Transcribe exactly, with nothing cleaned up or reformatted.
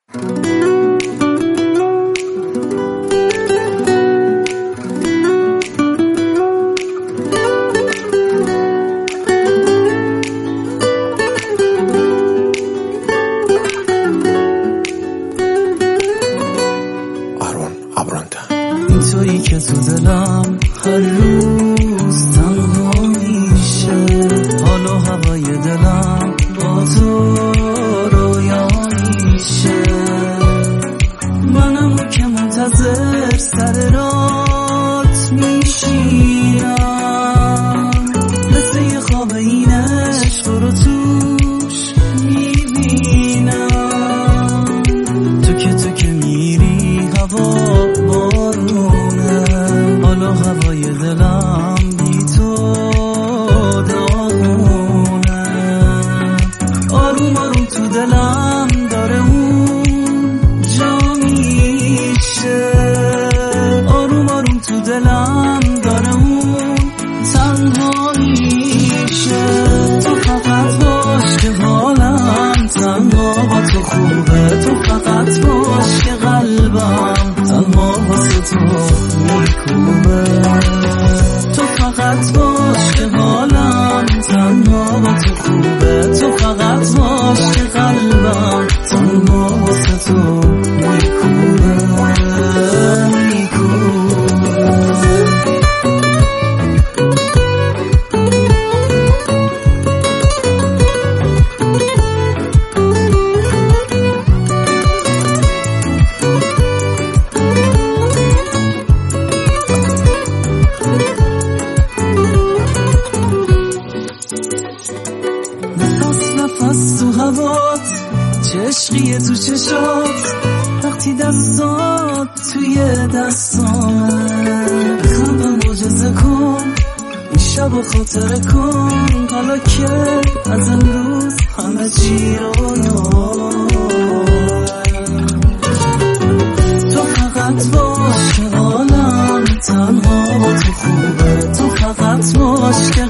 این تویی که تو دلم هر روز تنها میشه، حال و هوای دلم با تو رویا میشه. منم که منتظر سر رات میشینم، مثل یه خواب این عشق رو توش میبینم. تو که تو که میری هوا هوای دلم بی تو داغونه. آروم آروم تو دلم داره اون جا میشه، آروم آروم تو دلم داره اون تنها میشه. تو فقط باش که حالم تنها با تو خوبه، تو فقط باش که قلبم تنها واسه تو میکوبه. تو فقط باش که حالم تنها با تو خوبه، تو فقط باش که قلبم تنها واسه تو میکوبه میکوبه. نفس تو هوات، چه عشقیه تو چشات، وقتی دستات توی دستامه. بخندم معجزه کن این شب و خاطره کن، حالا که از امروز همه چی رویاه. تو فقط باش که حالم تنها با تو خوبه، تو فقط باش که